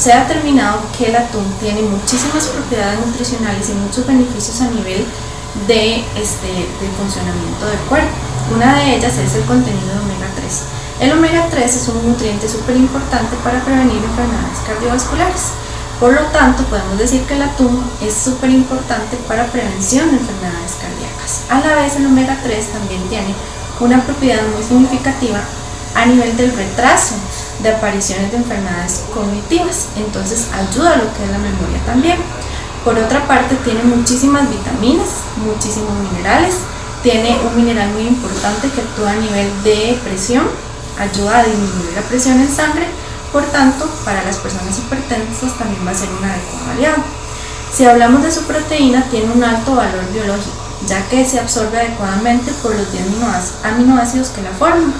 Se ha determinado que el atún tiene muchísimas propiedades nutricionales y muchos beneficios a nivel de funcionamiento del cuerpo. Una de ellas es el contenido de omega 3. El omega 3 es un nutriente súper importante para prevenir enfermedades cardiovasculares. Por lo tanto, podemos decir que el atún es súper importante para prevención de enfermedades cardíacas. A la vez, el omega 3 también tiene una propiedad muy significativa a nivel del retraso de apariciones de enfermedades cognitivas, entonces ayuda a lo que es la memoria también. Por otra parte, tiene muchísimas vitaminas, muchísimos minerales, tiene un mineral muy importante que actúa a nivel de presión, ayuda a disminuir la presión en sangre, por tanto, para las personas hipertensas también va a ser un adecuado aliado. Si hablamos de su proteína, tiene un alto valor biológico, ya que se absorbe adecuadamente por los 10 aminoácidos que la forman.